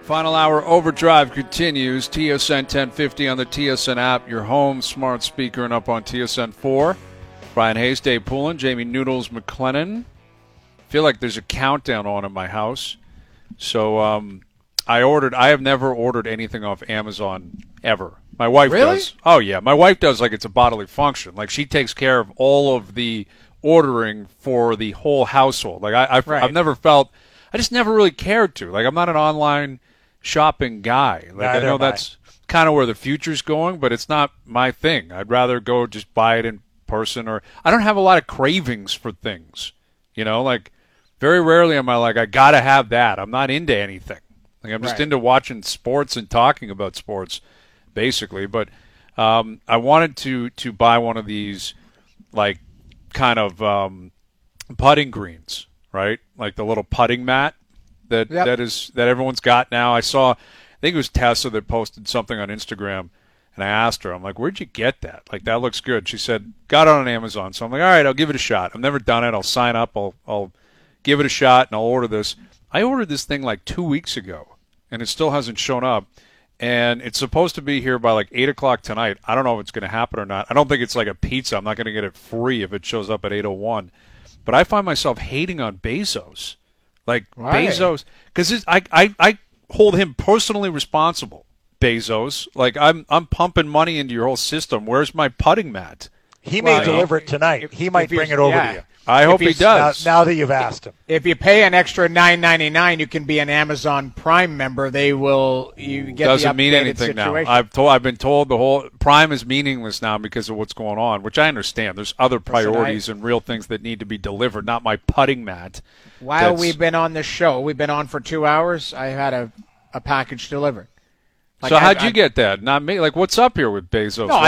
Final hour overdrive continues. TSN 1050 on the TSN app, your home smart speaker, and up on TSN 4. Brian Hayes, Dave Poulin, Jamie Noodles McLennan. Feel like there's a countdown on in my house. So I have never ordered anything off Amazon ever. My wife does. Oh, yeah. My wife does like it's a bodily function. Like she takes care of all of the ordering for the whole household. Like I've never felt – I just never really cared to. Like I'm not an online – shopping guy. Like I know that's kind of where the future's going, but it's not my thing. I'd rather go just buy it in person, or I don't have a lot of cravings for things. You know, like very rarely am I like, I gotta have that. I'm not into anything. Like I'm just into watching sports and talking about sports, basically. But I wanted to buy one of these like kind of putting greens, right? Like the little putting mat. That everyone's got now. I think it was Tessa that posted something on Instagram, and I asked her, I'm like, where'd you get that? Like, that looks good. She said, got it on Amazon. So I'm like, all right, I'll give it a shot. I've never done it. I'll sign up. I'll give it a shot, and I'll order this. I ordered this thing like 2 weeks ago, and it still hasn't shown up. And it's supposed to be here by like 8 o'clock tonight. I don't know if it's going to happen or not. I don't think it's like a pizza. I'm not going to get it free if it shows up at 8:01. But I find myself hating on Bezos. Like Bezos, because I hold him personally responsible. Bezos, like I'm pumping money into your whole system. Where's my putting mat? He may deliver it tonight. He might bring it over to you. I hope he does. Now that you've asked him. If you pay an extra $9.99, you can be an Amazon Prime member. You get doesn't the mean anything situation. now. I've been told the whole Prime is meaningless now because of what's going on, which I understand. There's other priorities and real things that need to be delivered, not my putting mat. While we've been on this show, we've been on for 2 hours. I had a package delivered. Like so how'd you get that? Not me. Like, what's up here with Bezos? No,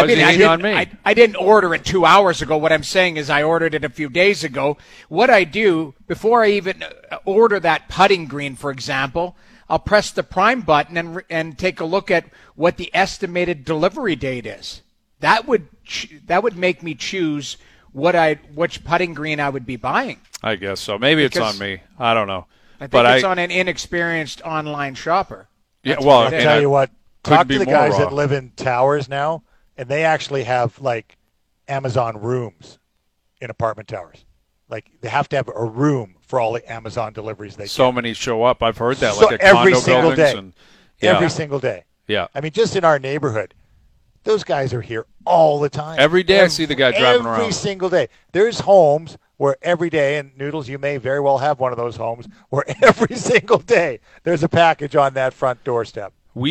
I didn't order it 2 hours ago. What I'm saying is I ordered it a few days ago. What I do, before I even order that putting green, for example, I'll press the Prime button and take a look at what the estimated delivery date is. That would make me choose which putting green I would be buying. I guess so. Maybe it's on me. I don't know. I think it's on an inexperienced online shopper. That's I'll tell you what. Talk to the guys that live in towers now, and they actually have, like, Amazon rooms in apartment towers. Like, they have to have a room for all the Amazon deliveries they get. So many show up. I've heard that, like, at condo buildings. Every single day. Yeah. I mean, just in our neighborhood, those guys are here all the time. Every day I see the guy driving around. Every single day. There's homes where every day, and Noodles, you may very well have one of those homes, where every single day there's a package on that front doorstep.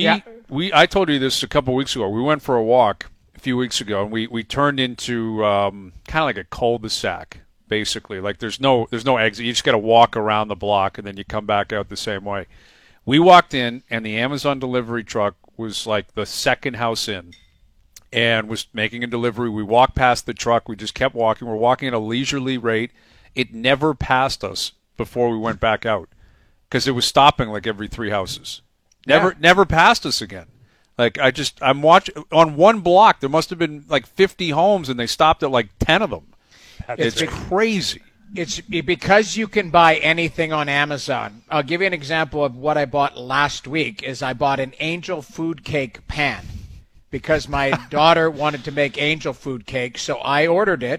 I told you this a couple weeks ago. We went for a walk a few weeks ago, and we turned into kind of like a cul-de-sac, basically. Like there's no exit. You just got to walk around the block, and then you come back out the same way. We walked in, and the Amazon delivery truck was like the second house in and was making a delivery. We walked past the truck. We just kept walking. We're walking at a leisurely rate. It never passed us before we went back out because it was stopping like every 3 houses. Never passed us again. Like I'm watching on one block. There must have been like 50 homes, and they stopped at like 10 of them. It's crazy. It's because you can buy anything on Amazon. I'll give you an example of what I bought last week. Is I bought an angel food cake pan because my daughter wanted to make angel food cake, so I ordered it,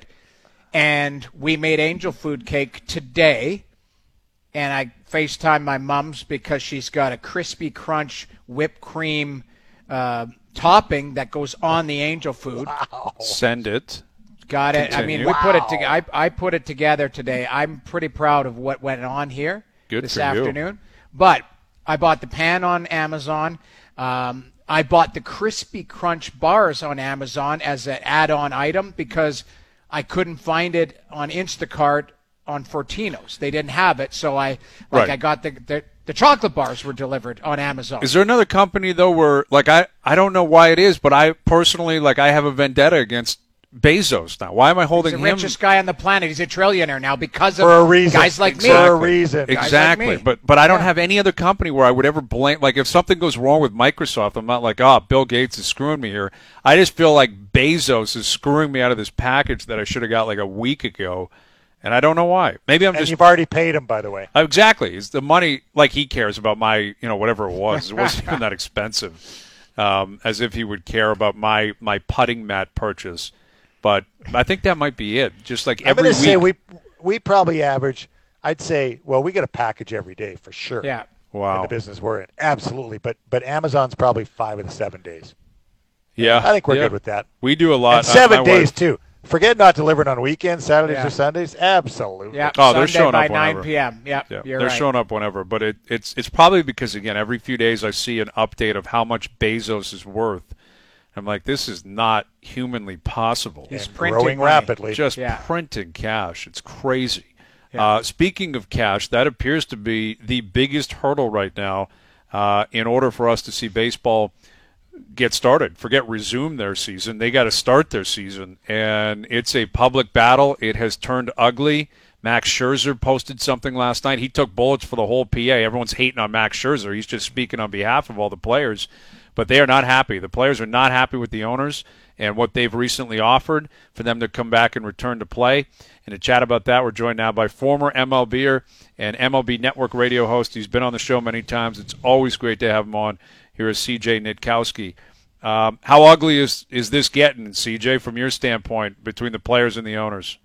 and we made angel food cake today. And I FaceTime my mom's because she's got a crispy crunch whipped cream topping that goes on the angel food. Wow. Send it. Got it. Continue. I mean, we put it together. I put it together today. I'm pretty proud of what went on here this afternoon. But I bought the pan on Amazon. I bought the crispy crunch bars on Amazon as an add-on item because I couldn't find it on Instacart on Fortino's. They didn't have it, so I got the chocolate bars were delivered on Amazon. Is there another company though where like I don't know why it is, but I personally I have a vendetta against Bezos now. Why am I holding him? He's the richest guy on the planet. He's a trillionaire now because of guys like me. For a reason. Exactly. Like but I don't have any other company where I would ever blame. Like if something goes wrong with Microsoft, I'm not like, Bill Gates is screwing me here. I just feel like Bezos is screwing me out of this package that I should have got like a week ago. And I don't know why. Maybe I'm you've already paid him, by the way. Exactly. It's the money, like he cares about my, whatever it was. It wasn't even that expensive. As if he would care about my putting mat purchase. But I think that might be it. Just like every week. I'm going to say we probably average, I'd say, well, we get a package every day for sure. Yeah. Wow. In the business we're in. Absolutely. But Amazon's probably 5 of the 7 days. Yeah. I think we're good with that. We do a lot. And 7 days, too. Forget not delivering on weekends, Saturdays or Sundays. Absolutely. Yeah. Oh, they're showing by up whenever. 9 p.m. Yeah, they're right. showing up whenever. But it's probably because, again, every few days I see an update of how much Bezos is worth. I'm like, this is not humanly possible. He's growing rapidly. Just printing cash. It's crazy. Yeah. Speaking of cash, that appears to be the biggest hurdle right now in order for us to see baseball get started. Forget resume their season. They got to start their season, and it's a public battle. It has turned ugly. Max Scherzer posted something last night. He took bullets for the whole PA. Everyone's hating on Max Scherzer. He's just speaking on behalf of all the players, but they are not happy. The players are not happy with the owners and what they've recently offered for them to come back and return to play. And to chat about that, we're joined now by former MLBer and MLB Network radio host. He's been on the show many times. It's always great to have him on. Here is C.J. Nitkowski. How ugly is this getting, C.J., from your standpoint, between the players and the owners?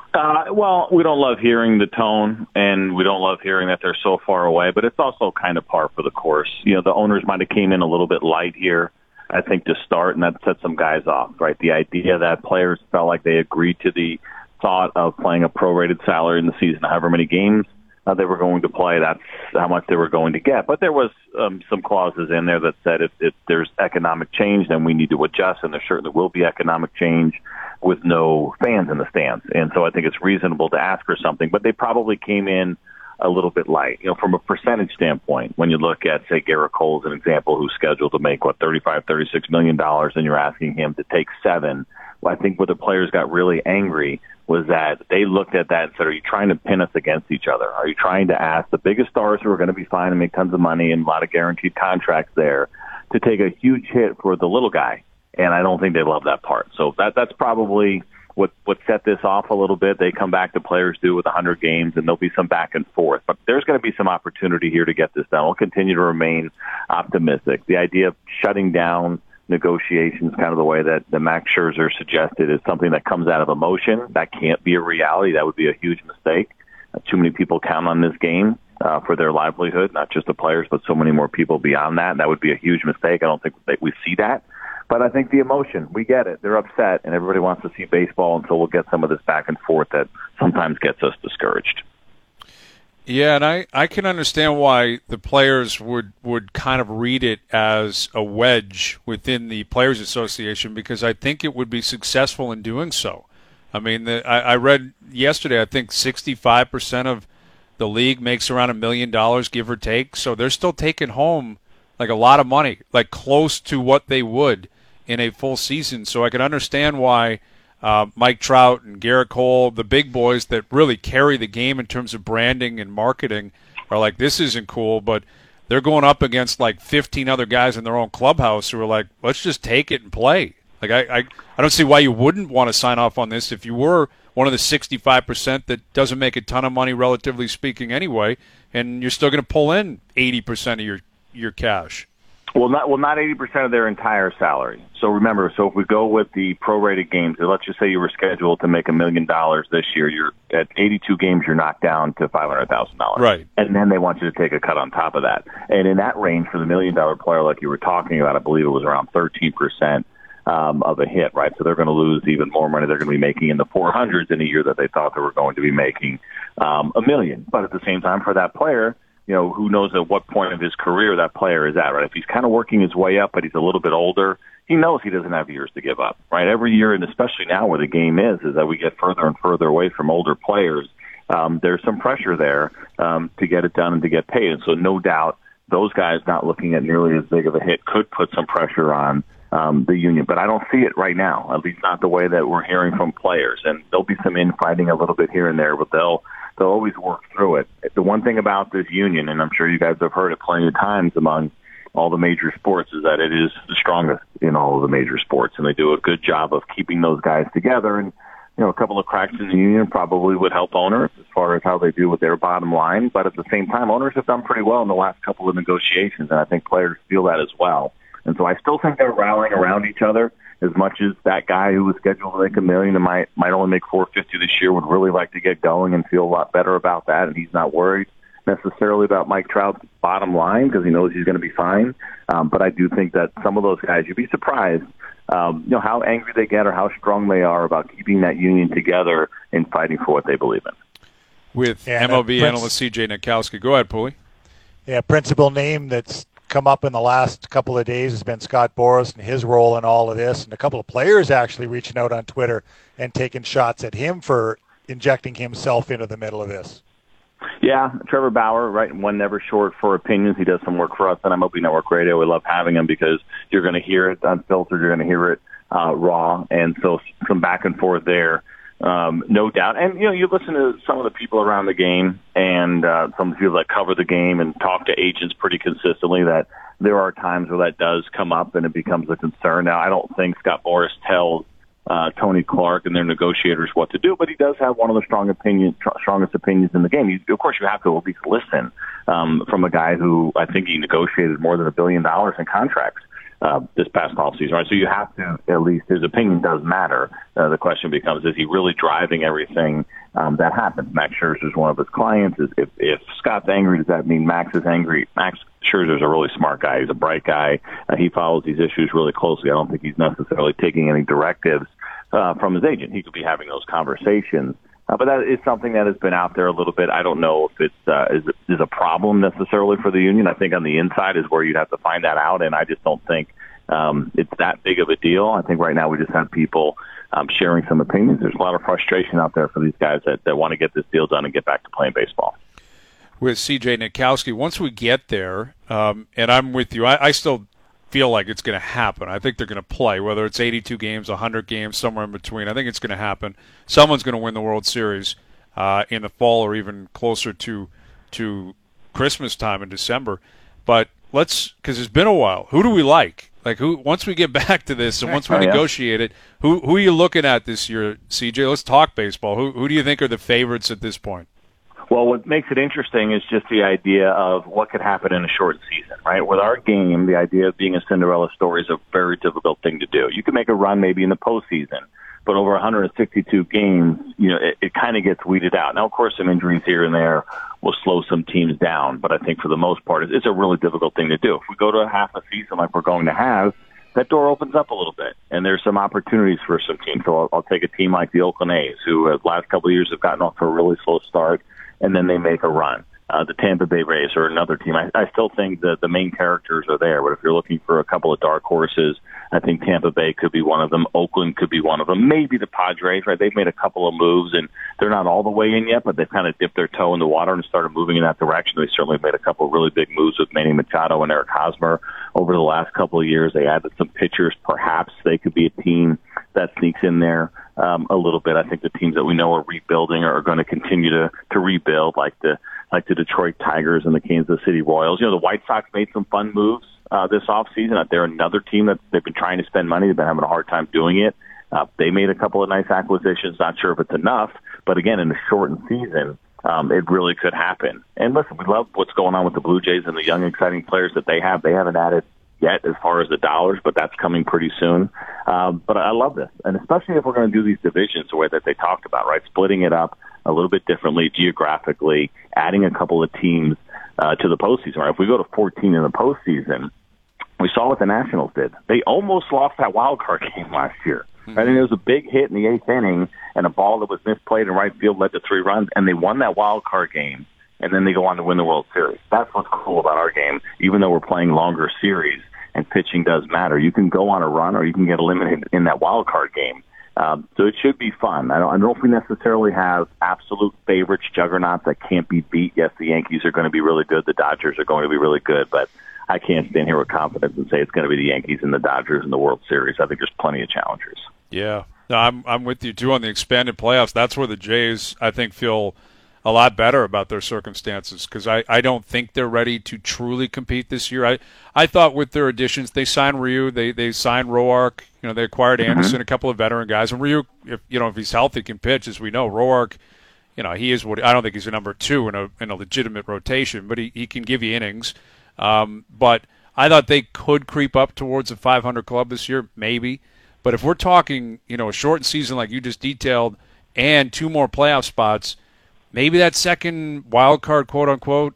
Well, we don't love hearing the tone, and we don't love hearing that they're so far away, but it's also kind of par for the course. The owners might have came in a little bit light here, I think, to start, and that set some guys off, right? The idea that players felt like they agreed to the thought of playing a prorated salary in the season, however many games they were going to play, that's how much they were going to get. But there was some clauses in there that said if there's economic change, then we need to adjust, and there certainly will be economic change with no fans in the stands. And so I think it's reasonable to ask for something, but they probably came in a little bit light. From a percentage standpoint, when you look at, say, Garrett Cole as an example, who's scheduled to make, $36 million, and you're asking him to take $7 million. Well, I think where the players got really angry was that they looked at that and said, are you trying to pin us against each other? Are you trying to ask the biggest stars who are going to be fine and make tons of money and a lot of guaranteed contracts there to take a huge hit for the little guy? And I don't think they love that part. So that's probably what set this off a little bit. They come back to players do with 100 games, and there'll be some back and forth. But there's going to be some opportunity here to get this done. We'll continue to remain optimistic. The idea of shutting down negotiations, kind of the way that the Max Scherzer suggested, is something that comes out of emotion. That can't be a reality. That would be a huge mistake. Too many people count on this game for their livelihood, not just the players, but so many more people beyond that. That would be a huge mistake. I don't think we see that. But I think the emotion, we get it. They're upset, and everybody wants to see baseball, and so we'll get some of this back and forth that sometimes gets us discouraged. Yeah, and I can understand why the players would kind of read it as a wedge within the Players Association, because I think it would be successful in doing so. I mean, I read yesterday, I think 65% of the league makes around $1 million, give or take, so they're still taking home like a lot of money, like close to what they would in a full season. So I can understand why Mike Trout and Garrett Cole, the big boys that really carry the game in terms of branding and marketing, are like, this isn't cool, but they're going up against like 15 other guys in their own clubhouse who are like, let's just take it and play. Like I don't see why you wouldn't want to sign off on this if you were one of the 65% that doesn't make a ton of money, relatively speaking, anyway, and you're still going to pull in 80% of your cash. Well, not 80% of their entire salary. So remember, if we go with the prorated games, let's just say you were scheduled to make $1 million this year. You're at 82 games, you're knocked down to $500,000. Right. And then they want you to take a cut on top of that. And in that range for the $1 million player, like you were talking about, I believe it was around 13% of a hit, right? So they're going to lose even more money. They're going to be making in the 400s in a year that they thought they were going to be making $1 million. But at the same time, for that player, who knows at what point of his career that player is at, right? If he's kind of working his way up, but he's a little bit older, he knows he doesn't have years to give up, right? Every year, and especially now where the game is that we get further and further away from older players, there's some pressure there to get it done and to get paid. And so no doubt those guys not looking at nearly as big of a hit could put some pressure on the union. But I don't see it right now, at least not the way that we're hearing from players. And there'll be some infighting a little bit here and there, but they'll always work through it. The one thing about this union, and I'm sure you guys have heard it plenty of times among all the major sports, is that it is the strongest in all of the major sports, and they do a good job of keeping those guys together. And a couple of cracks in the union probably would help owners as far as how they do with their bottom line. But at the same time, owners have done pretty well in the last couple of negotiations, and I think players feel that as well. And so I still think they're rallying around each other as much as that guy who was scheduled to make $1 million and might only make $450 this year would really like to get going and feel a lot better about that, and he's not worried necessarily about Mike Trout's bottom line because he knows he's going to be fine. But I do think that some of those guys, you'd be surprised how angry they get or how strong they are about keeping that union together and fighting for what they believe in. With MLB analyst C.J. Nitkowski. Go ahead, Pooley. Yeah, principal name that's come up in the last couple of days has been Scott Boras and his role in all of this, and a couple of players actually reaching out on Twitter and taking shots at him for injecting himself into the middle of this. Yeah, Trevor Bauer, right, one never short for opinions. He does some work for us on MLB Network Radio. We love having him because you're going to hear it unfiltered, you're going to hear it raw, and so some back and forth there, no doubt. And, you listen to some of the people around the game and some of the people that cover the game and talk to agents pretty consistently that there are times where that does come up and it becomes a concern. Now, I don't think Scott Boras tells Tony Clark and their negotiators what to do, but he does have one of the strongest opinions in the game. Of course, you have to at least listen from a guy who I think he negotiated more than $1 billion in contracts this past offseason, right? So you have to, at least his opinion does matter. The question becomes, is he really driving everything that happens? Max Scherzer is one of his clients. If Scott's angry, does that mean Max is angry? Max Scherzer's a really smart guy. He's a bright guy. He follows these issues really closely. I don't think he's necessarily taking any directives from his agent. He could be having those conversations. But that is something that has been out there a little bit. I don't know if it's is a problem necessarily for the union. I think on the inside is where you'd have to find that out, and I just don't think it's that big of a deal. I think right now we just have people sharing some opinions. There's a lot of frustration out there for these guys that want to get this deal done and get back to playing baseball. With C.J. Nitkowski, once we get there, and I'm with you, I still feel like it's going to happen. I think they're going to play, whether it's 82 games, 100 games, somewhere in between. I think it's going to happen. Someone's going to win the World Series in the fall or even closer to Christmas time in December. But because it's been a while, who do we like? Once we get back to this and once we negotiate it, who are you looking at this year, CJ? Let's talk baseball. Who do you think are the favorites at this point? Well, what makes it interesting is just the idea of what could happen in a short season, right? With our game, the idea of being a Cinderella story is a very difficult thing to do. You can make a run maybe in the postseason, but over 162 games, it kind of gets weeded out. Now, of course, some injuries here and there will slow some teams down, but I think for the most part, it's a really difficult thing to do. If we go to a half a season like we're going to have, that door opens up a little bit, and there's some opportunities for some teams. So I'll take a team like the Oakland A's, who the last couple of years have gotten off to a really slow start, and then they make a run. The Tampa Bay Rays are another team. I still think that the main characters are there, but if you're looking for a couple of dark horses, I think Tampa Bay could be one of them. Oakland could be one of them. Maybe the Padres, right? They've made a couple of moves, and they're not all the way in yet, but they've kind of dipped their toe in the water and started moving in that direction. They certainly made a couple of really big moves with Manny Machado and Eric Hosmer over the last couple of years. They added some pitchers. Perhaps they could be a team that sneaks in there a little bit. I think the teams that we know are rebuilding are going to continue to rebuild, like the Detroit Tigers and the Kansas City Royals. The White Sox made some fun moves this offseason. They're another team that they've been trying to spend money. They've been having a hard time doing it. They made a couple of nice acquisitions. Not sure if it's enough, but again, in a shortened season, it really could happen. And listen, we love what's going on with the Blue Jays and the young, exciting players that they have. They haven't added yet as far as the dollars, but that's coming pretty soon. But I love this, and especially if we're going to do these divisions the way that they talked about, right? Splitting it up a little bit differently geographically, adding a couple of teams to the postseason. Right? If we go to 14 in the postseason, we saw what the Nationals did. They almost lost that wild card game last year. I think there was a big hit in the eighth inning, and a ball that was misplayed in right field led to 3 runs, and they won that wild card game, and then they go on to win the World Series. That's what's cool about our game, even though we're playing longer series and pitching does matter. You can go on a run or you can get eliminated in that wild card game. So it should be fun. I don't know if we necessarily have absolute favorites, juggernauts that can't be beat. Yes, the Yankees are going to be really good. The Dodgers are going to be really good, but I can't stand here with confidence and say it's going to be the Yankees and the Dodgers in the World Series. I think there's plenty of challengers. Yeah, no, I'm with you too on the expanded playoffs. That's where the Jays, I think, feel a lot better about their circumstances because I don't think they're ready to truly compete this year. I thought with their additions, they signed Ryu, they signed Roark, They acquired Anderson, a couple of veteran guys, and Ryu, if he's healthy, can pitch. As we know, Roark, he is what I don't think he's a number 2 in a legitimate rotation, but he can give you innings. But I thought they could creep up towards a 500 club this year, maybe. But if we're talking, a shortened season like you just detailed, and 2 more playoff spots, maybe that second wild card, quote unquote,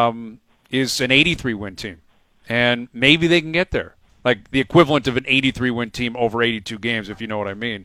is an 83-win team, and maybe they can get there. Like the equivalent of an 83-win team over 82 games, if you know what I mean.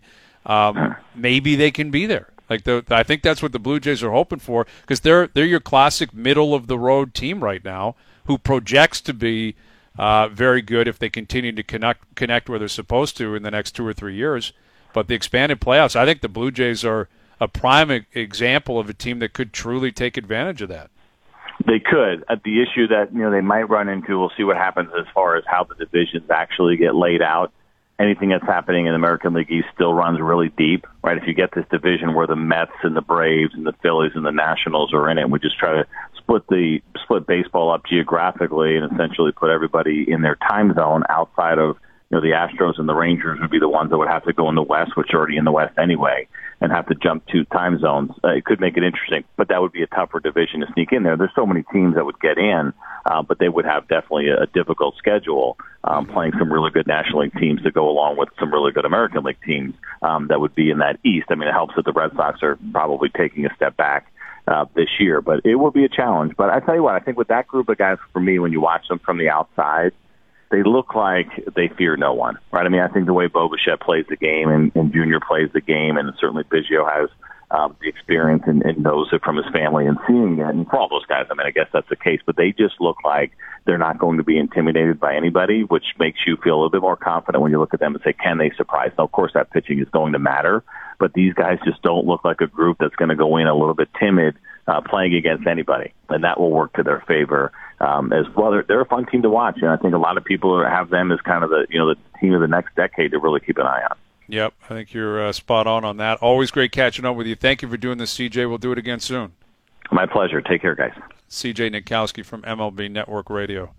Maybe they can be there. I think that's what the Blue Jays are hoping for, because they're your classic middle-of-the-road team right now who projects to be very good if they continue to connect where they're supposed to in the next 2 or 3 years. But the expanded playoffs, I think the Blue Jays are a prime example of a team that could truly take advantage of that. They could. The issue that they might run into, we'll see what happens as far as how the divisions actually get laid out. Anything that's happening in the American League East still runs really deep, right? If you get this division where the Mets and the Braves and the Phillies and the Nationals are in it, we just try to split baseball up geographically and essentially put everybody in their time zone outside of the Astros and the Rangers would be the ones that would have to go in the West, which are already in the West anyway, and have to jump 2 time zones. It could make it interesting, but that would be a tougher division to sneak in there. There's so many teams that would get in, but they would have definitely a difficult schedule, playing some really good National League teams to go along with some really good American League teams that would be in that East. I mean, it helps that the Red Sox are probably taking a step back this year, but it will be a challenge. But I tell you what, I think with that group of guys, for me, when you watch them from the outside, they look like they fear no one, right? I mean, I think the way Bo Bichette plays the game and Junior plays the game, and certainly Biggio has the experience and knows it from his family and seeing it. And for all those guys, I mean, I guess that's the case, but they just look like they're not going to be intimidated by anybody, which makes you feel a little bit more confident when you look at them and say, can they surprise? Now, of course, that pitching is going to matter, but these guys just don't look like a group that's going to go in a little bit timid playing against anybody, and that will work to their favor as well. They're a fun team to watch, and I think a lot of people have them as kind of the team of the next decade to really keep an eye on. Yep, I think you're spot on that. Always great catching up with you. Thank you for doing this, CJ. We'll do it again soon. My pleasure. Take care, guys. CJ Nitkowski from MLB Network Radio.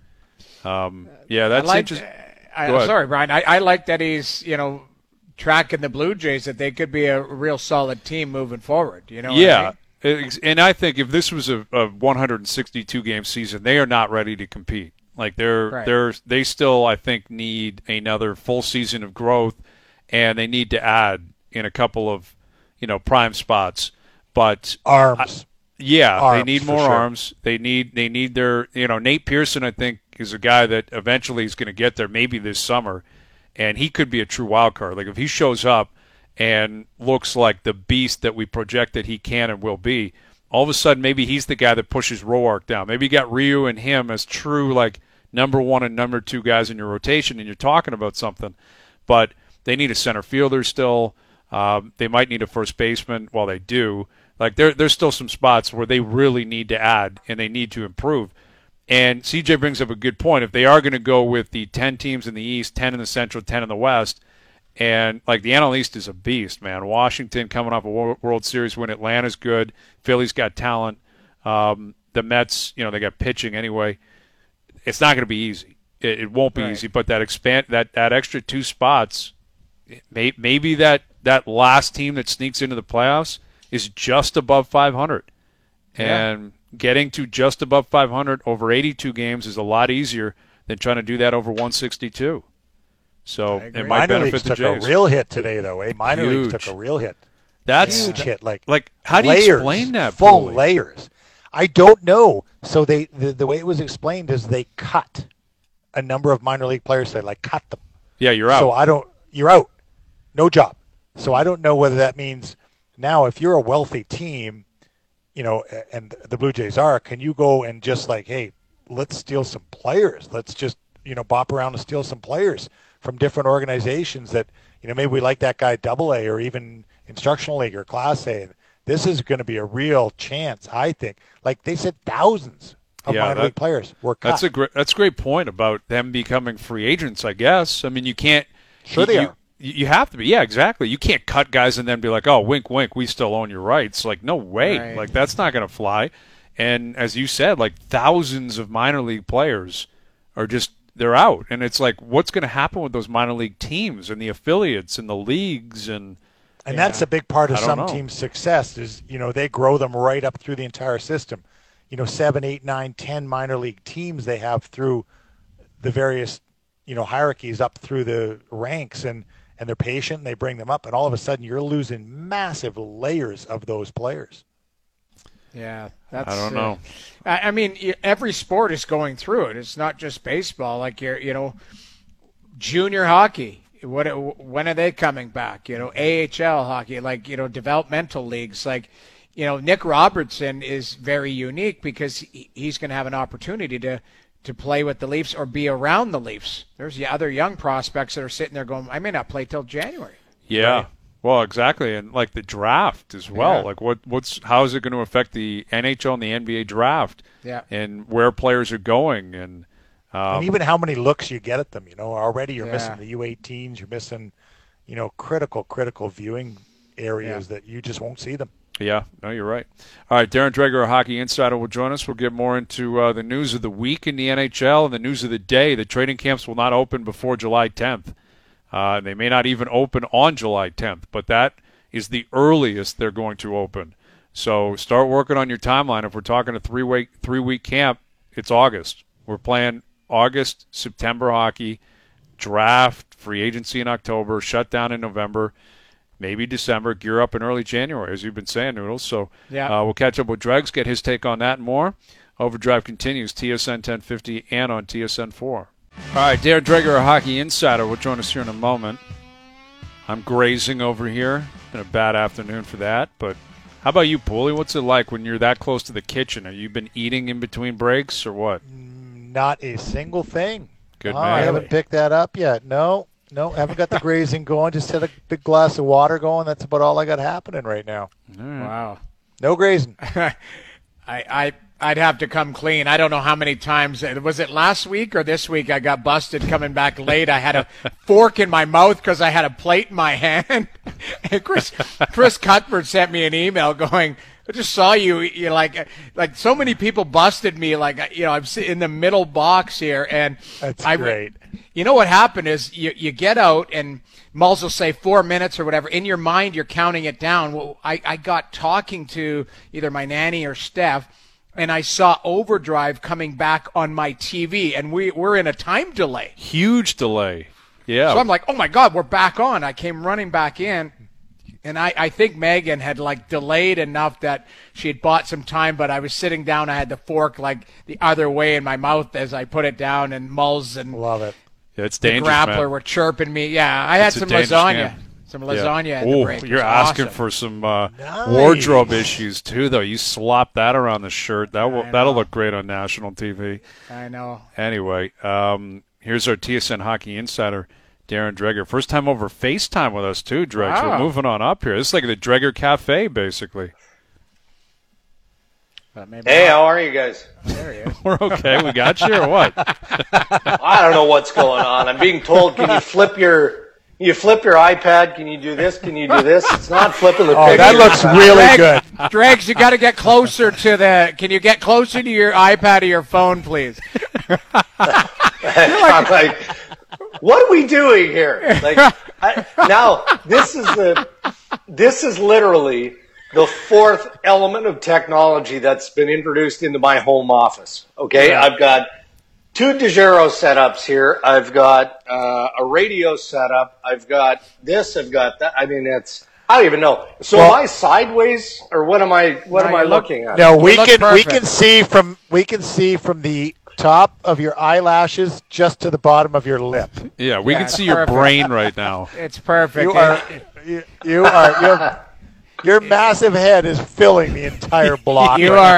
That's interesting. Sorry, Brian. I like that he's tracking the Blue Jays, that they could be a real solid team moving forward. You know? Yeah. What I mean? And I think if this was a 162-game season, they are not ready to compete. Like they still, I think, need another full season of growth, and they need to add in a couple of, prime spots. But arms. They need more arms. They need their, Nate Pearson, I think, is a guy that eventually is going to get there, maybe this summer, and he could be a true wild card. Like if he shows up and looks like the beast that we project that he can and will be, all of a sudden maybe he's the guy that pushes Roark down. Maybe you got Ryu and him as true like number 1 and number 2 guys in your rotation, and you're talking about something. But they need a center fielder still. They might need a first baseman. Well, they do. Like there's still some spots where they really need to add and they need to improve. And CJ brings up a good point. If they are going to go with the 10 teams in the East, 10 in the Central, 10 in the West, and like the NL East is a beast, man. Washington coming off a World Series win. Atlanta's good. Philly's got talent. The Mets, they got pitching anyway. It's not going to be easy. It won't be easy. But that extra 2 spots, maybe that last team that sneaks into the playoffs is just above 500, and getting to just above 500 over 82 games is a lot easier than trying to do that over 162. So it might benefit the Jays. Minor leagues took a real hit today, though. Minor leagues took a real hit. That's huge hit. Like how do you explain that? Full layers. I don't know. So the way it was explained is they cut a number of minor league players. They cut them. Yeah, you're out. So you're out. No job. So I don't know whether that means now if you're a wealthy team, and the Blue Jays are, can you go and just hey, let's steal some players. Let's just bop around and steal some players from different organizations that, maybe we like that guy AA or even instructional league or Class A. This is going to be a real chance, I think. Like they said, thousands of minor league players were cut. That's a great point about them becoming free agents, I guess. I mean, you can't. Sure they are. You have to be. Yeah, exactly. You can't cut guys and then be like, oh, wink, wink, we still own your rights. Like, no way. Right. Like, that's not going to fly. And as you said, thousands of minor league players are just they're out. And it's like, what's going to happen with those minor league teams and the affiliates and the leagues? And that's a big part of some teams' success is, they grow them right up through the entire system. 7, 8, 9, 10 minor league teams they have through the various, hierarchies up through the ranks, and they're patient and they bring them up, and all of a sudden you're losing massive layers of those players. Yeah, that's. I don't know. I mean, every sport is going through it. It's not just baseball. Like junior hockey. When are they coming back? AHL hockey, like developmental leagues. Like, Nick Robertson is very unique because he's going to have an opportunity to play with the Leafs or be around the Leafs. There's the other young prospects that are sitting there going, I may not play till January. Yeah. Right? Well, exactly, and like the draft as well. Yeah. Like, how is it going to affect the NHL and the NBA draft? Yeah. And where players are going, and even how many looks you get at them. Already you're missing the U18s. You're missing, critical viewing areas that you just won't see them. Yeah, no, you're right. All right, Darren Dreger, our hockey insider, will join us. We'll get more into the news of the week in the NHL and the news of the day. The training camps will not open before July 10th. They may not even open on July 10th, but that is the earliest they're going to open. So start working on your timeline. If we're talking a three-week camp, it's August. We're playing August, September hockey, draft, free agency in October, shutdown in November, maybe December, gear up in early January, as you've been saying, Noodles. So we'll catch up with Dregs, get his take on that and more. Overdrive continues, TSN 1050 and on TSN 4. All right, Darren Dreger, our hockey insider, will join us here in a moment. I'm grazing over here. Been a bad afternoon for that, but how about you, Pooley? What's it like when you're that close to the kitchen? Have you been eating in between breaks or what? Not a single thing. Good man. I haven't picked that up yet. No, haven't got the grazing going. Just had a big glass of water going. That's about all I got happening right now. Wow. No grazing. I'd have to come clean. I don't know how many times. Was it last week or this week I got busted coming back late? I had a fork in my mouth because I had a plate in my hand. And Chris Cuthbert sent me an email going, I just saw you like so many people busted me. Like, I'm sitting in the middle box here. And that's great. You know what happened is you get out and Mulls will say 4 minutes or whatever. In your mind, you're counting it down. Well, I got talking to either my nanny or Steph, and I saw Overdrive coming back on my TV, and we're in a time delay. Huge delay. Yeah. So I'm like, oh, my God, we're back on. I came running back in, and I think Megan had, delayed enough that she had bought some time, but I was sitting down. I had the fork, the other way in my mouth as I put it down, and Mulls and love it. Yeah, it's the dangerous, Grappler man. were chirping me. Yeah, I had some lasagna. Game. Some lasagna in the break. You're asking for some wardrobe issues, too, though. You slop that around the shirt. That'll look great on national TV. I know. Anyway, here's our TSN Hockey Insider, Darren Dreger. First time over FaceTime with us, too, Dregs. Wow. We're moving on up here. This is like the Dreger Cafe, basically. Hey, how are you guys? There he is. We're okay. We got you or what? I don't know what's going on. I'm being told, can you flip your iPad? Can you do this? Can you do this? It's not flipping the picture. Oh, that looks really good. Dregs, you got to get closer to can you get closer to your iPad or your phone, please? I'm like, what are we doing here? This is literally the fourth element of technology that's been introduced into my home office. Okay, yeah. I've got 2 DeGiro setups here. I've got a radio setup. I've got this. I've got that. I mean, I don't even know. So am I sideways, or what am I looking at? No, we can see from the top of your eyelashes just to the bottom of your lip. Yeah, we can see your brain right now. It's perfect. Your massive head is filling the entire block. You are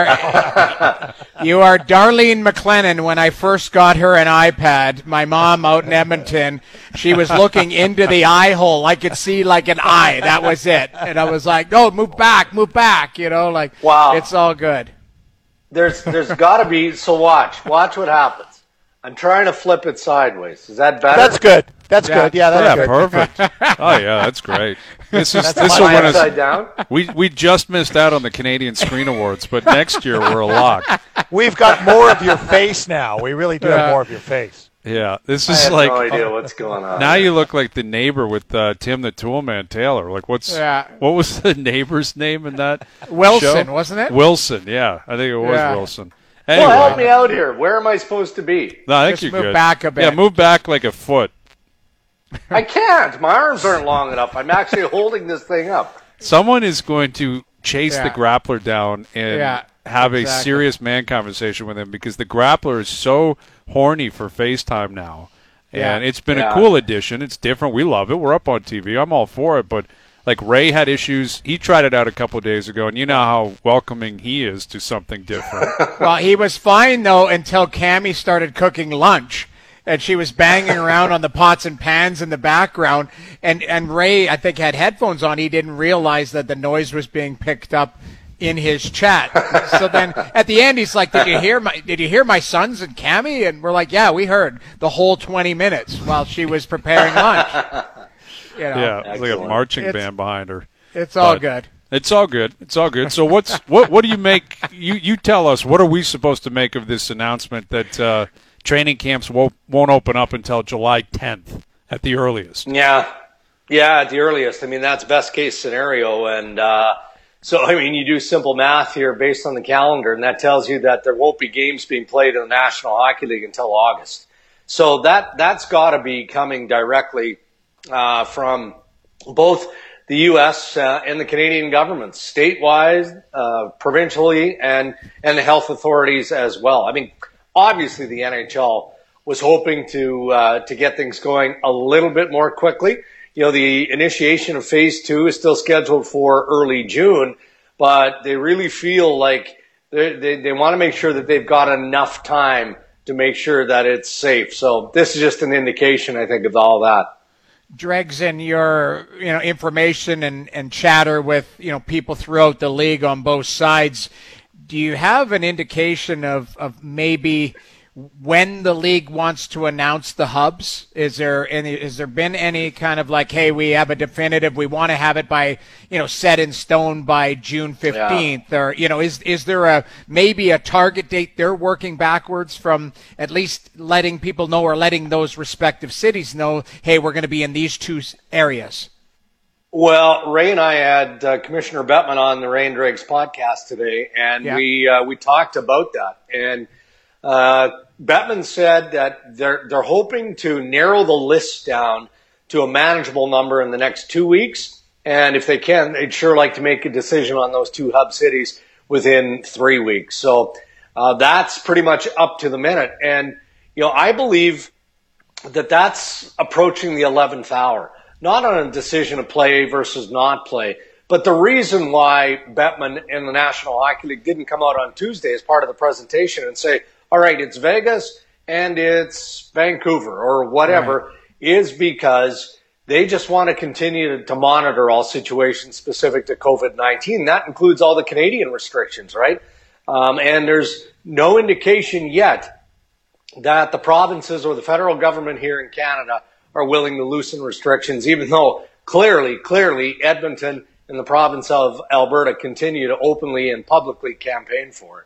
Darlene McLennan. When I first got her an iPad, my mom out in Edmonton, she was looking into the eye hole. I could see like an eye. That was it. And I was like, "No, move back." Wow. It's all good. There's got to be. So watch what happens. I'm trying to flip it sideways. Is that better? That's good. That's good. Yeah, that's good. Perfect. Oh yeah, that's great. This will win us. Down? We just missed out on the Canadian Screen Awards, but next year we're a lock. We've got more of your face now. We really do have more of your face. Yeah, this I is have like no idea what's going on. now you look like the neighbor with Tim the Toolman Taylor. Like what was the neighbor's name in that Wilson, show? wasn't it? Wilson, yeah. I think it was Wilson. Anyway. Well, help me out here. Where am I supposed to be? No, I think Just you're move good. back a bit. Yeah, move back like a foot. I can't. My arms aren't long enough. I'm actually holding this thing up. Someone is going to chase the grappler down and have a serious man conversation with him because the grappler is so horny for FaceTime now. And it's been a cool addition. It's different. We love it. We're up on TV. I'm all for it. But, like, Ray had issues. He tried it out a couple of days ago, and you know how welcoming he is to something different. Well, he was fine, though, until Cammie started cooking lunch. And she was banging around on the pots and pans in the background. And Ray, I think, had headphones on. He didn't realize that the noise was being picked up in his chat. So then at the end, he's like, did you hear my sons and Cammie? And we're like, yeah, we heard the whole 20 minutes while she was preparing lunch. You know, yeah, it's like a marching band behind her. It's all good. It's all good. It's all good. So what do you make? You tell us, what are we supposed to make of this announcement that training camps won't open up until July 10th at the earliest? Yeah, at the earliest. I mean, that's best case scenario. And so, I mean, you do simple math here based on the calendar, and that tells you that there won't be games being played in the National Hockey League until August. So that's got to be coming directly from both the U.S. And the Canadian governments, statewide, provincially, and the health authorities as well. I mean, obviously the NHL was hoping to get things going a little bit more quickly. You know, the initiation of Phase 2 is still scheduled for early June, but they really feel like they want to make sure that they've got enough time to make sure that it's safe. So this is just an indication, I think, of all that. Dregs, in your information and chatter with people throughout the league on both sides, do you have an indication of maybe when the league wants to announce the hubs? Has there been any kind of like, hey, we have a definitive, we want to have it by set in stone by June 15th, or is there maybe a target date they're working backwards from, at least letting people know, or letting those respective cities know, hey, we're going to be in these two areas? Well, Ray and I had Commissioner Bettman on the Ray and Dregs podcast today, and we talked about that. And Bettman said that they're hoping to narrow the list down to a manageable number in the next 2 weeks. And if they can, they'd sure like to make a decision on those two hub cities within 3 weeks. So that's pretty much up to the minute. And, I believe that that's approaching the 11th hour, not on a decision of play versus not play. But the reason why Bettman and the National Hockey League didn't come out on Tuesday as part of the presentation and say, all right, it's Vegas and it's Vancouver or whatever, is because they just want to continue to monitor all situations specific to COVID-19. That includes all the Canadian restrictions, right? And there's no indication yet that the provinces or the federal government here in Canada are willing to loosen restrictions, even though clearly Edmonton and the province of Alberta continue to openly and publicly campaign for it.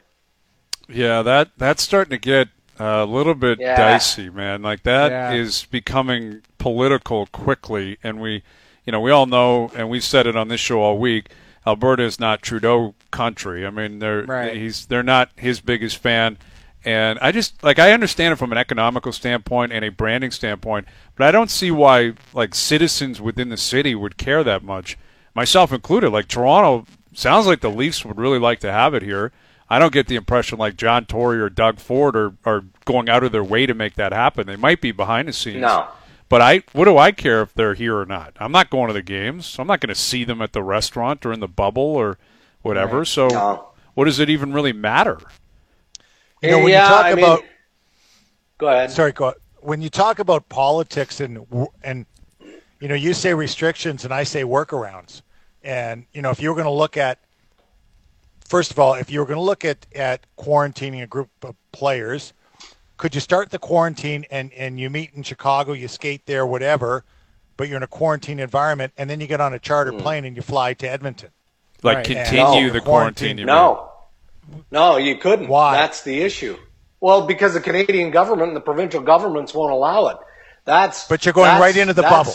Yeah, that's starting to get a little bit dicey, man. Like that is becoming political quickly, and we all know, and we've said it on this show all week. Alberta is not Trudeau country. I mean, they're not his biggest fan, and I understand it from an economical standpoint and a branding standpoint, but I don't see why citizens within the city would care that much, myself included. Like Toronto, sounds like the Leafs would really like to have it here. I don't get the impression like John Tory or Doug Ford are going out of their way to make that happen. They might be behind the scenes. No. But what do I care if they're here or not? I'm not going to the games. I'm not going to see them at the restaurant or in the bubble or whatever. Right. So what does it even really matter? When you talk about go ahead. Sorry, go ahead. When you talk about politics and you say restrictions and I say workarounds. And if you were going to look at, first of all, if you were going to look at quarantining a group of players, could you start the quarantine and you meet in Chicago, you skate there, whatever, but you're in a quarantine environment, and then you get on a charter plane and you fly to Edmonton? Continue the quarantine. No, you couldn't. Why? That's the issue. Well, because the Canadian government and the provincial governments won't allow it. But you're going right into the bubble.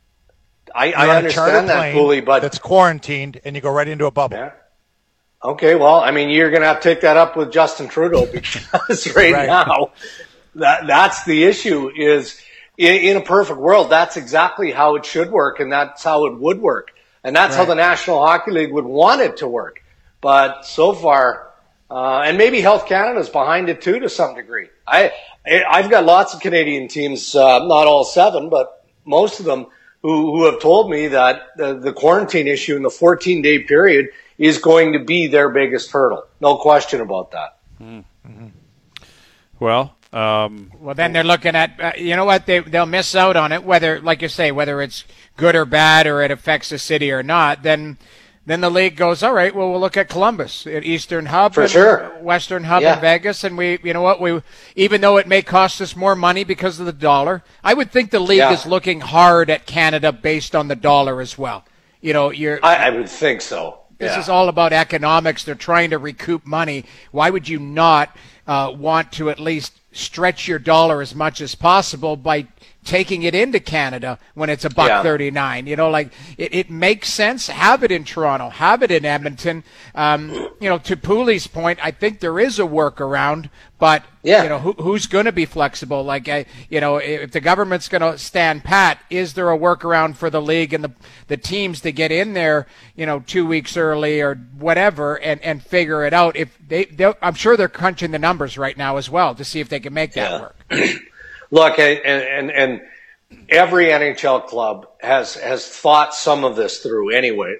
I understand that fully, but that's quarantined, and you go right into a bubble. Yeah. Okay, well, I mean, you're going to have to take that up with Justin Trudeau because right now, that's the issue. Is in a perfect world, that's exactly how it should work, and that's how it would work, and that's how the National Hockey League would want it to work. But so far. And maybe Health Canada's behind it too, to some degree. I've got lots of Canadian teams, not all 7, but most of them who have told me that the quarantine issue in the 14-day period is going to be their biggest hurdle. No question about that. Mm-hmm. Well, then they're looking at, you know what, they'll miss out on it, whether, like you say, whether it's good or bad or it affects the city or not, then the league goes, all right, well, we'll look at Columbus, at Eastern Hub, Western Hub in Vegas, and even though it may cost us more money because of the dollar, I would think the league is looking hard at Canada based on the dollar as well. I would think so. This is all about economics. They're trying to recoup money. Why would you not want to at least stretch your dollar as much as possible by taking it into Canada when it's $1.39? It makes sense. Have it in Toronto, have it in Edmonton. To Pooley's point, I think there is a workaround, but who's going to be flexible? If the government's going to stand pat, is there a workaround for the league and the teams to get in there, 2 weeks early or whatever and figure it out? If I'm sure they're crunching the numbers right now as well to see if they can make that work. Look, and every NHL club has thought some of this through anyway.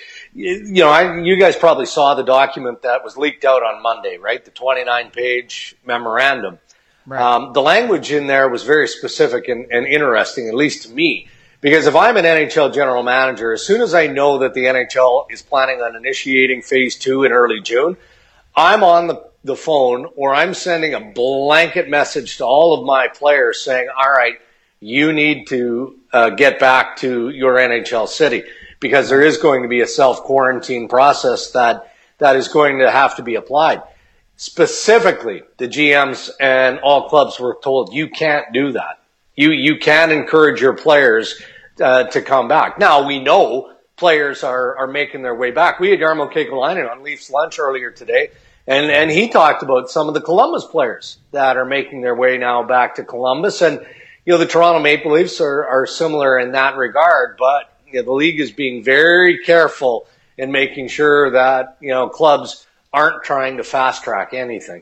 You guys probably saw the document that was leaked out on Monday, right? The 29-page memorandum. Right. The language in there was very specific and interesting, at least to me, because if I'm an NHL general manager, as soon as I know that the NHL is planning on initiating Phase 2 in early June, I'm on the phone or I'm sending a blanket message to all of my players saying, all right, you need to get back to your NHL city, because there is going to be a self-quarantine process that is going to have to be applied. Specifically, the GMs and all clubs were told you can't do that. You can't encourage your players to come back. Now, we know players are making their way back. We had Jarmo Kekalainen on Leafs Lunch earlier today, and he talked about some of the Columbus players that are making their way now back to Columbus. And, the Toronto Maple Leafs are similar in that regard, but the league is being very careful in making sure that, clubs aren't trying to fast track anything.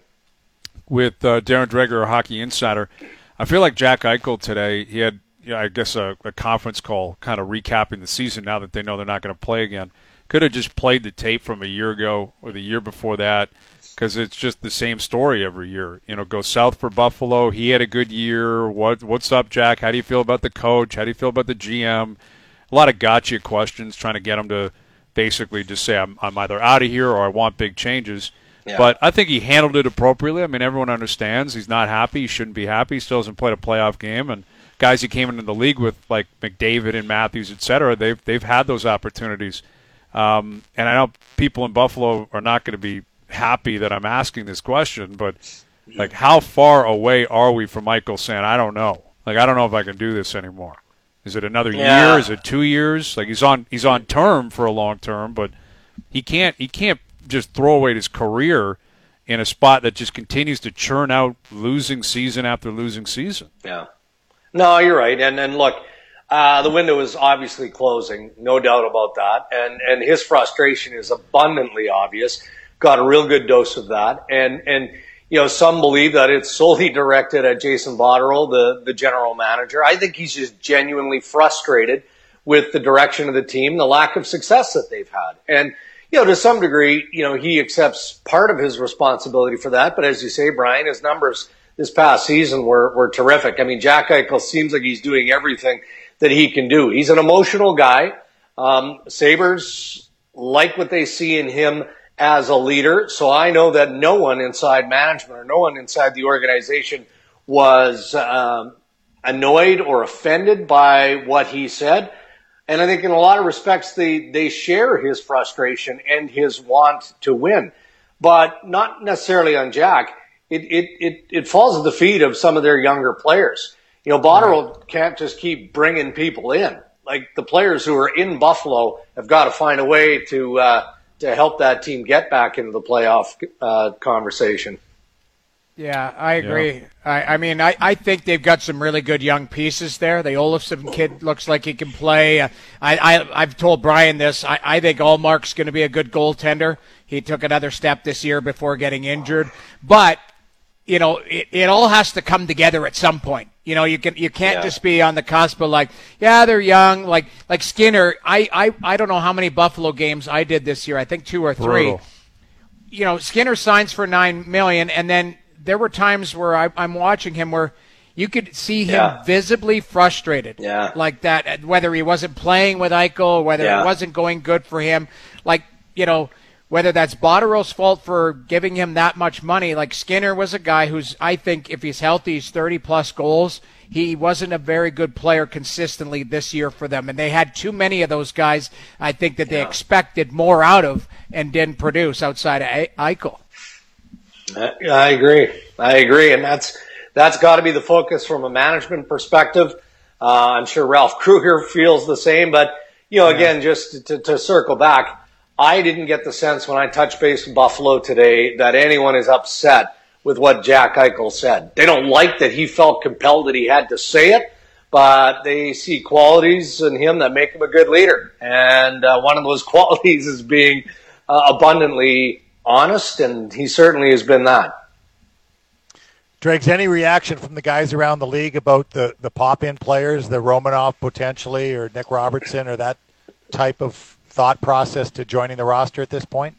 With Darren Dreger, Hockey Insider, I feel like Jack Eichel today, he had, I guess, a conference call kind of recapping the season now that they know they're not going to play again. Could have just played the tape from a year ago or the year before that, because it's just the same story every year. Go south for Buffalo. He had a good year. What's up, Jack? How do you feel about the coach? How do you feel about the GM? A lot of gotcha questions trying to get him to basically just say, I'm either out of here or I want big changes. Yeah. But I think he handled it appropriately. I mean, everyone understands he's not happy. He shouldn't be happy. He still hasn't played a playoff game. And guys he came into the league with, like McDavid and Matthews, et cetera, they've had those opportunities. And I know people in Buffalo are not going to be happy that I'm asking this question, but how far away are we from Michael saying, I don't know. I don't know if I can do this anymore. Is it another year? Is it 2 years? He's on term for a long term, but he can't just throw away his career in a spot that just continues to churn out losing season after losing season. Yeah. No, you're right. And look, the window is obviously closing, no doubt about that. And his frustration is abundantly obvious. Got a real good dose of that. And some believe that it's solely directed at Jason Botterill, the general manager. I think he's just genuinely frustrated with the direction of the team, the lack of success that they've had. And, to some degree, he accepts part of his responsibility for that. But as you say, Brian, his numbers this past season were terrific. I mean, Jack Eichel seems like he's doing everything that he can do. He's an emotional guy. Sabres like what they see in him as a leader. So I know that no one inside management or no one inside the organization was annoyed or offended by what he said. And I think in a lot of respects, they share his frustration and his want to win, but not necessarily on Jack. it falls at the feet of some of their younger players. Botterill can't just keep bringing people in. Like, the players who are in Buffalo have got to find a way to help that team get back into the playoff conversation. Yeah, I agree. Yeah. I think they've got some really good young pieces there. The Olofsson kid looks like he can play. I've told Brian this. I think Allmark's going to be a good goaltender. He took another step this year before getting injured. But, it all has to come together at some point. You can't just be on the cusp of they're young. Like Skinner, I don't know how many Buffalo games I did this year. I think 2 or 3. Brutal. Skinner signs for $9 million, and then there were times where I'm watching him where you could see him visibly frustrated. Yeah. Like that, whether he wasn't playing with Eichel, whether it wasn't going good for him. Whether that's Botterill's fault for giving him that much money. Like, Skinner was a guy who's, I think, if he's healthy, he's 30-plus goals. He wasn't a very good player consistently this year for them, and they had too many of those guys, I think, that they expected more out of and didn't produce outside of Eichel. I agree, and that's got to be the focus from a management perspective. I'm sure Ralph Kruger feels the same, but again, just to circle back, I didn't get the sense when I touched base with Buffalo today that anyone is upset with what Jack Eichel said. They don't like that he felt compelled that he had to say it, but they see qualities in him that make him a good leader, and one of those qualities is being abundantly honest, and he certainly has been that. Dregs, any reaction from the guys around the league about the pop-in players, the Romanov potentially, or Nick Robertson, or that type of thought process to joining the roster at this point?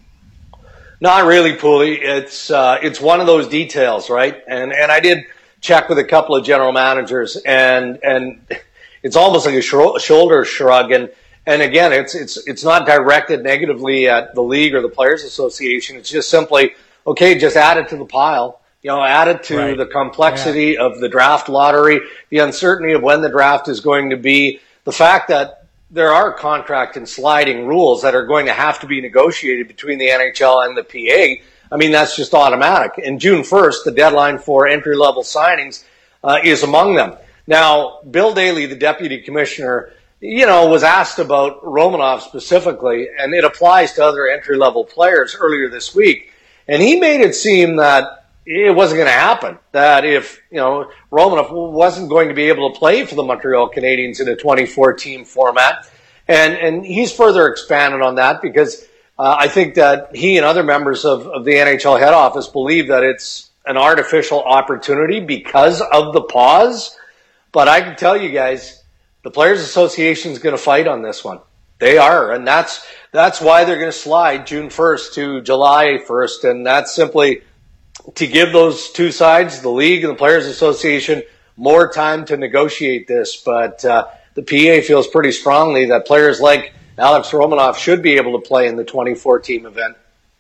Not really, Pooley. It's one of those details, right? And I did check with a couple of general managers, and it's almost like a shoulder shrug. And again, it's not directed negatively at the league or the Players Association. It's just simply, okay, just add it to the pile. Add it to the complexity of the draft lottery, the uncertainty of when the draft is going to be, the fact that there are contract and sliding rules that are going to have to be negotiated between the NHL and the PA. That's just automatic. And June 1st, the deadline for entry-level signings is among them. Now, Bill Daly, the deputy commissioner, was asked about Romanov specifically, and it applies to other entry-level players earlier this week. And he made it seem that it wasn't going to happen, that if, Romanov wasn't going to be able to play for the Montreal Canadiens in a 24-team format. And he's further expanded on that because I think that he and other members of the NHL head office believe that it's an artificial opportunity because of the pause. But I can tell you guys, the Players Association is going to fight on this one. They are, and that's why they're going to slide June 1st to July 1st, and that's simply to give those two sides, the league and the Players Association, more time to negotiate this. But the PA feels pretty strongly that players like Alex Romanov should be able to play in the 24-team event.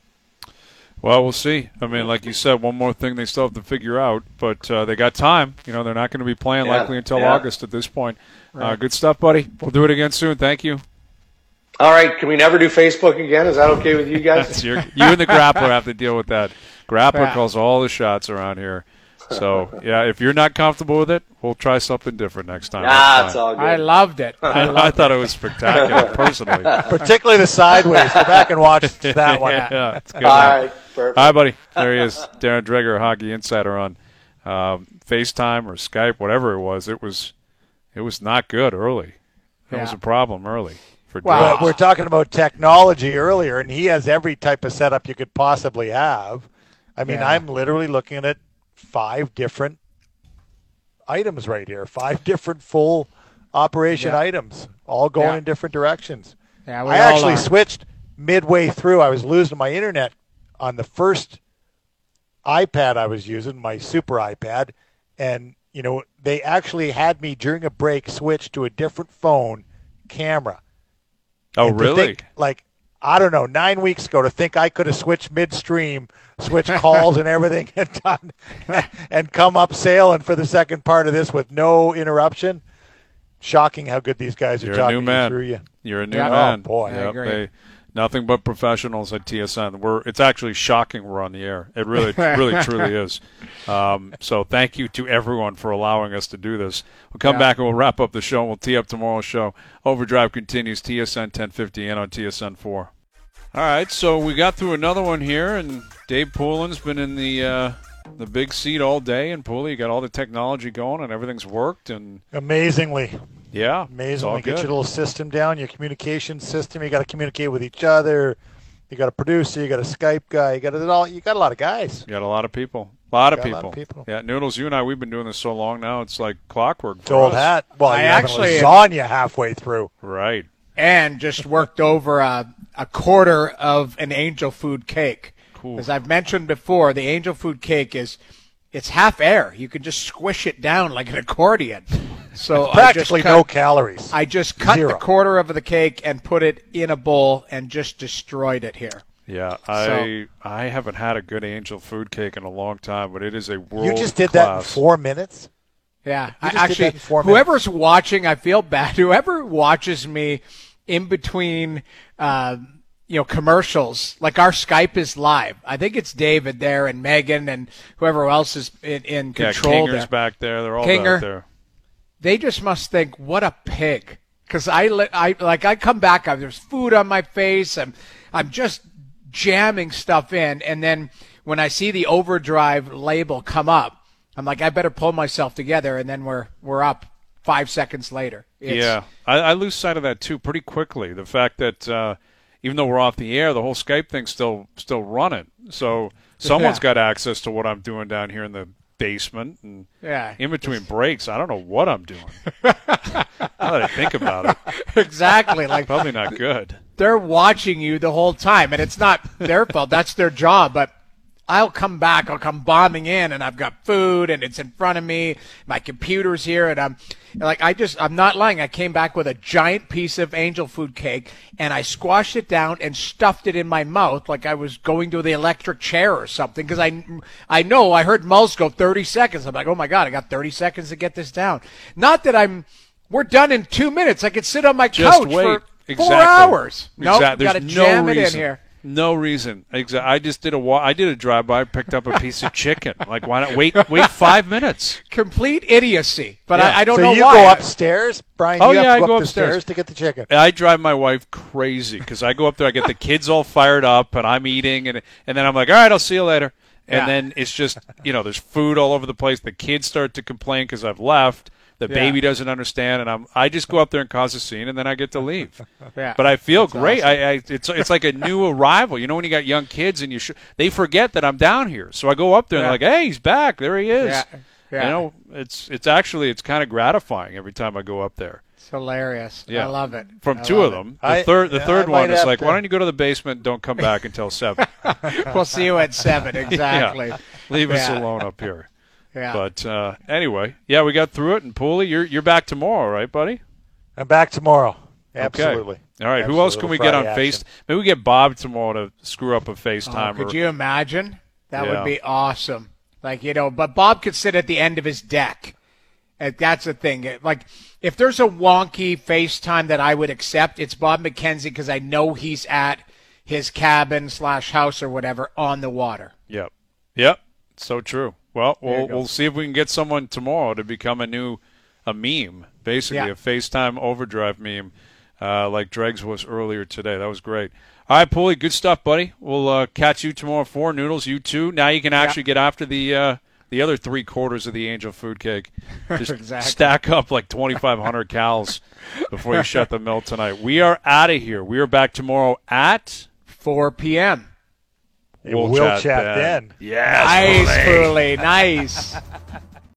Well, we'll see. Like you said, one more thing they still have to figure out, but they got time. They're not going to be playing likely until August at this point. Right. Good stuff, buddy. We'll do it again soon. Thank you. All right. Can we never do Facebook again? Is that okay with you guys? You and the Grappler have to deal with that. Grappler calls all the shots around here. So, if you're not comfortable with it, we'll try something different next time. It's all good. I loved it. I thought it was spectacular, personally. Particularly the sideways. Go back and watch that one. Yeah, it's good. All right, perfect. Hi, buddy. There he is, Darren Dreger, Hockey Insider on FaceTime or Skype, whatever it was. It was not good early. It was a problem early. Well, we're talking about technology earlier, and he has every type of setup you could possibly have. I'm literally looking at 5 different items right here, 5 different full operation items, all going in different directions. Yeah, I actually switched midway through. I was losing my internet on the first iPad I was using, my super iPad, and they actually had me during a break switch to a different phone camera. Oh, really? I don't know, 9 weeks ago, to think I could have switched midstream, switched calls and everything, and come up sailing for the second part of this with no interruption. Shocking how good these guys are talking through you. You're a new man. Oh, boy. Yep, Nothing but professionals at TSN. It's actually shocking we're on the air. It really, really, truly is. So thank you to everyone for allowing us to do this. We'll come back and we'll wrap up the show. We'll tee up tomorrow's show. Overdrive continues, TSN 1050 and on TSN 4. All right, so we got through another one here, and Dave Poulin's been in the big seat all day. And Poulin, you got all the technology going, and everything's worked. And amazingly. Yeah, amazingly. Get your little system down, your communication system. You got to communicate with each other. You got a producer. You got a Skype guy. You got it all. You got a lot of guys. You got a lot of people. A lot of people. Yeah, Noodles, you and I, we've been doing this so long now. It's like clockwork. It's old hat. Well, I actually lasagna halfway through. Right. And just worked over a quarter of an angel food cake. Cool. As I've mentioned before, the angel food cake it's half air. You can just squish it down like an accordion. So practically no calories. I just cut the quarter of the cake and put it in a bowl and just destroyed it here. Yeah, I haven't had a good angel food cake in a long time, but it is a world. You just did that in 4 minutes? Yeah, actually, whoever's watching, I feel bad. Whoever watches me in between, commercials, like our Skype is live. I think it's David there and Megan and whoever else is in control. Kinger's back there. They're all back there. They just must think, what a pig. Because I come back, there's food on my face, I'm just jamming stuff in, and then when I see the Overdrive label come up, I'm like, I better pull myself together, and then we're up 5 seconds later. I lose sight of that too pretty quickly. The fact that even though we're off the air, the whole Skype thing's still running. So someone's got access to what I'm doing down here in the basement, and in between breaks, I don't know what I'm doing. Now that I think about it, exactly, like probably not good. They're watching you the whole time, and it's not their fault. That's their job. But I'll come back. I'll come bombing in, and I've got food, and it's in front of me. My computer's here, and I'm not lying. I came back with a giant piece of angel food cake, and I squashed it down and stuffed it in my mouth like I was going to the electric chair or something. Because I heard Mulls go 30 seconds. I'm like, oh my God, I got 30 seconds to get this down. Not that we're done in 2 minutes. I could sit on my couch for 4 hours. Nope, got to jam it in here. No reason. I just did a drive-by, picked up a piece of chicken. Like, why not wait 5 minutes? Complete idiocy. But I don't know why. So you go upstairs, Brian? Oh, you have I to go up the upstairs stairs to get the chicken. I drive my wife crazy because I go up there, I get the kids all fired up, and I'm eating, and then I'm like, all right, I'll see you later. And then it's just, there's food all over the place. The kids start to complain because I've left. The baby doesn't understand, and I just go up there and cause a scene, and then I get to leave. But I feel great. Awesome. It's like a new arrival. You know when you got young kids and they forget that I'm down here. So I go up there and they're like, hey, he's back. There he is. It's kind of gratifying every time I go up there. It's hilarious. I love it. From two of them. The third one is like, why don't you go to the basement and don't come back until 7? We'll see you at 7, exactly. Leave us alone up here. Yeah. But anyway, we got through it. And Pooley, you're back tomorrow, right, buddy? I'm back tomorrow. Absolutely. Okay. All right. Who else can we get on Face? Maybe we get Bob tomorrow to screw up a FaceTime. Could you imagine? That would be awesome. Like, but Bob could sit at the end of his deck. And that's the thing. Like, if there's a wonky FaceTime that I would accept, it's Bob McKenzie because I know he's at his cabin / house or whatever on the water. Yep. So true. Well, we'll see if we can get someone tomorrow to become a meme, basically a FaceTime Overdrive meme, like Dregs was earlier today. That was great. All right, Pooley, good stuff, buddy. We'll catch you tomorrow at 4. Noodles, you too. Now you can actually get after the other 3/4 of the angel food cake. Just stack up like 2,500 calories before you shut the mill tonight. We are out of here. We are back tomorrow at 4 p.m. We'll chat then. Yes. Nice, Pooley. Nice.